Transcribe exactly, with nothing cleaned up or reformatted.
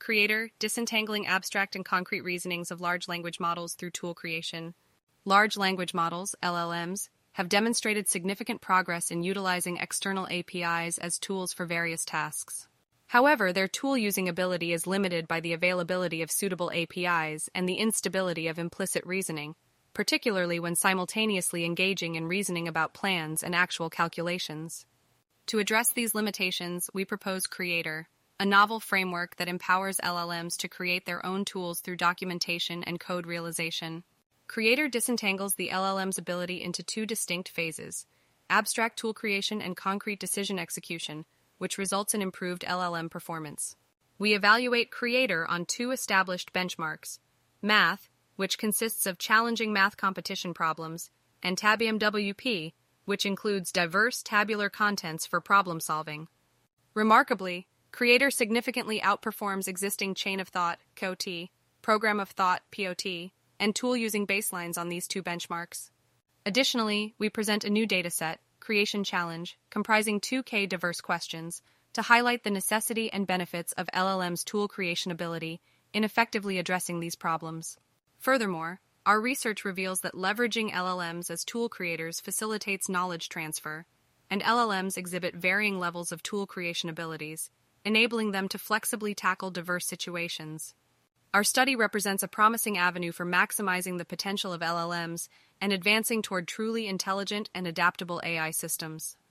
Creator, disentangling abstract and concrete reasonings of large language models through tool creation. Large language models, L L Ms, have demonstrated significant progress in utilizing external A P Is as tools for various tasks. However, their tool-using ability is limited by the availability of suitable A P Is and the instability of implicit reasoning, particularly when simultaneously engaging in reasoning about plans and actual calculations. To address these limitations, we propose Creator, a novel framework that empowers L L Ms to create their own tools through documentation and code realization. Creator disentangles the L L M's ability into two distinct phases: abstract tool creation and concrete decision execution, which results in improved L L M performance. We evaluate Creator on two established benchmarks: Math, which consists of challenging math competition problems, and Tabium W P, which includes diverse tabular contents for problem solving. Remarkably, Creator significantly outperforms existing chain of thought, C O T, program of thought, P O T, and tool-using baselines on these two benchmarks. Additionally, we present a new dataset, Creation Challenge, comprising two K diverse questions, to highlight the necessity and benefits of L L M's tool creation ability in effectively addressing these problems. Furthermore, our research reveals that leveraging L L Ms as tool creators facilitates knowledge transfer, and L L Ms exhibit varying levels of tool creation abilities, enabling them to flexibly tackle diverse situations. Our study represents a promising avenue for maximizing the potential of L L Ms and advancing toward truly intelligent and adaptable A I systems.